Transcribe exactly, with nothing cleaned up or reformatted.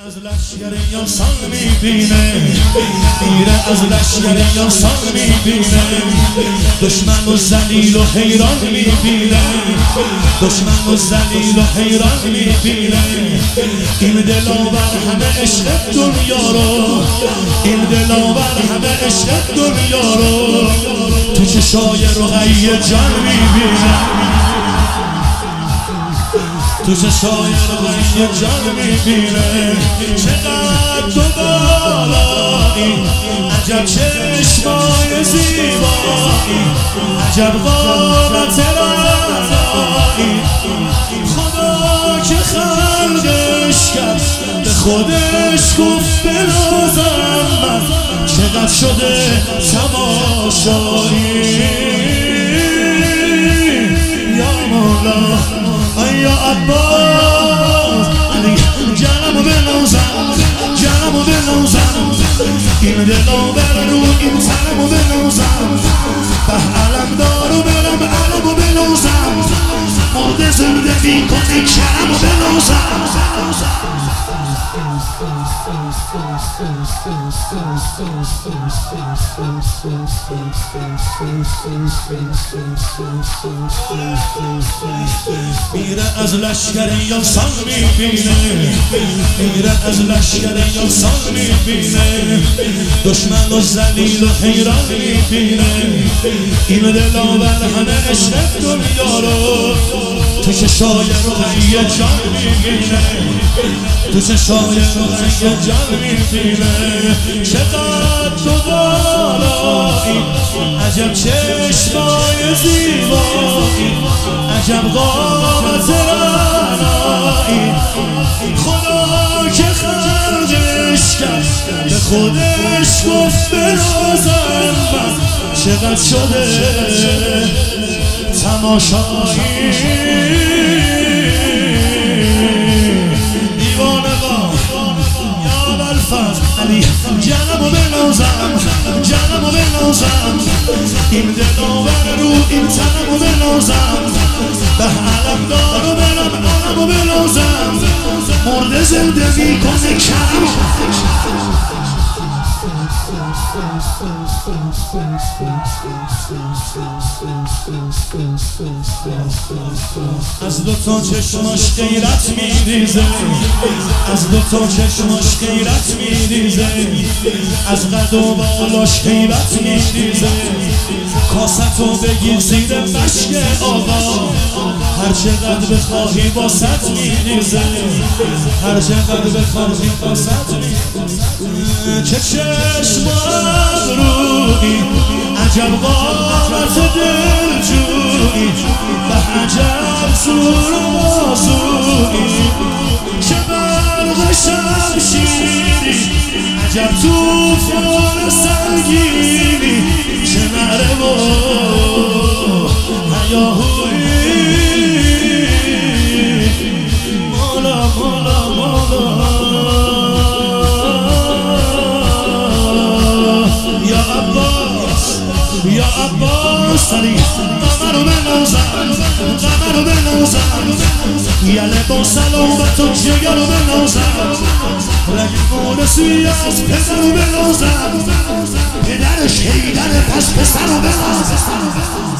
از لشگر یاسان میبینه، میره از لشگر یاسان میبینه، دشمن و ذلیل و حیران میبینه، دشمن و ذلیل و حیران میبینه. این دلاور همه عشق دنیا رو، این دلاور همه عشق دنیا رو تو چشای رقی جان میبینه، تو چشای رقی جان میبینه. چقدر تو بالایی، عجب چشمای زیبایی، عجب قامت رعنایی. خدا که خلقش کرد به خودش گفت بنازم من، چقدر شده تماشایی. یا مولا یا عباس علی جانمو بنازم، جانمو بنازم، این دلاور رو این تنمو بنازم، به علم دارو برم علمو بنازم، مرد زندگی کنی کرمو بنازم. میره از لشگر یاسان میبینه، میره از لشگر یاسان میبینه، دشمن و ذلیل و حیران میبینه. این دلاور همه عشق دنیا رو تو چشای رقی جان میبینه، تو چشای رقی جان میبینه. چقدر تو بالایی، عجب چشمای زیبایی، عجب قامت رعنایی. خدا که خلقش کرد به خودش گفت بنازم من، چقدر شده تماشایی. دیوانگان یا ابوالفضل علی جانمو بنازم، جانمو بنازم، این دلاور رو این تنمو بنازم، به علم دارو برم علمو بنازم، مرد زندگی کنه کرم. از دو تا چشماش غیرت میریزه، از دو تا چشماش غیرت میریزه، از قد و بالاش غیرت میریزه. کاستو بگیر زیر مشک آقا، هر چقدر بخواهی باست میریزه، هر چقدر بخواهی باست میریزه. چه چشم ابرویی، عجب قامت دلجویی، به عجب زور و بازویی. چه برق شمشیری، عجب توفان سنگینی، چه نره و هیاهویی. مولا مولا مولا یا عباس، یا عباس علی قمرو بنازم، قمرو بنازم، یا لباس سلامت و جگرو بنازم، رگ سوی از پسرو بنازم، پدرش حیدر پس پسرو بنازم.